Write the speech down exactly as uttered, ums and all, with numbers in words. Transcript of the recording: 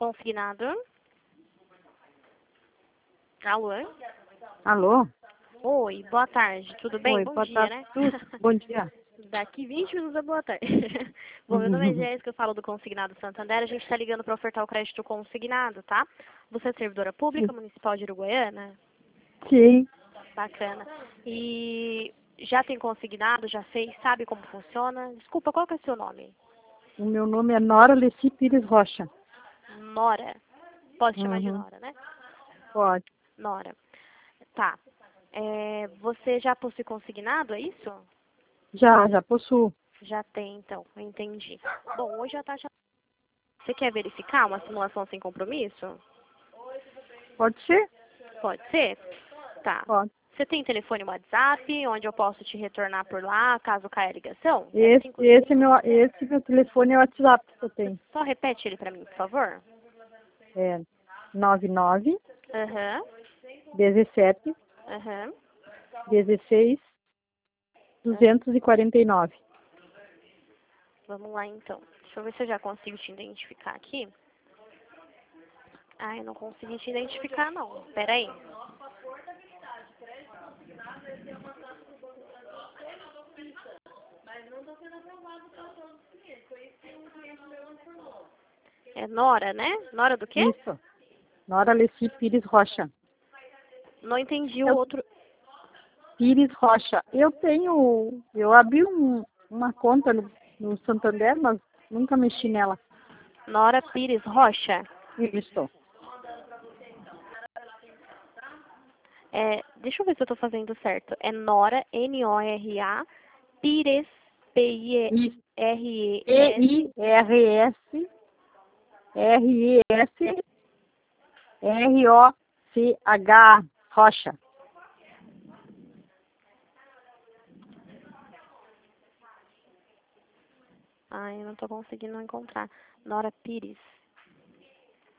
Consignado. Alô? Alô? Oi, boa tarde, tudo bem? Oi, Bom boa dia, tarde. né? Tudo. Bom dia. Daqui vinte minutos é boa tarde. Bom, meu nome é Jéssica, eu falo do Consignado Santander. A gente está ligando para ofertar o crédito consignado, tá? Você é servidora pública municipal de Uruguaiana? Sim. Bacana. E já tem consignado, já fez, sabe como funciona? Desculpa, qual que é o seu nome? O meu nome é Nora Leci Pires Rocha. Nora. Pode chamar de Uhum. Nora, né? Pode. Nora. Tá. É, você já possui consignado, é isso? Já, já possuo. Já tem, então. Eu entendi. Bom, hoje a taxa... Você quer verificar uma simulação sem compromisso? Pode ser? Pode ser? Tá. Pode. Você tem telefone WhatsApp, onde eu posso te retornar por lá, caso caia a ligação? É Esse, cinco... esse, meu, esse meu telefone é o WhatsApp que eu tenho. Só repete ele pra mim, por favor. É nove nove, Aham. dezessete, Aham. dezesseis, duzentos e quarenta e nove. Vamos lá, então. Deixa eu ver se eu já consigo te identificar aqui. Ah, eu não consegui te identificar, não. Pera aí. É Nora, né? Nora do quê? Isso. Nora Leci Pires Rocha. Não entendi o Eu, outro. Pires Rocha. Eu tenho, eu abri um, uma conta no, no Santander, mas nunca mexi nela. Nora Pires Rocha. Isso. É, deixa eu ver se eu tô fazendo certo. É Nora, N O R A, Pires, P I R E S. E I R S R E S R O C H Rocha. Ai, eu não tô conseguindo encontrar. Nora Pires.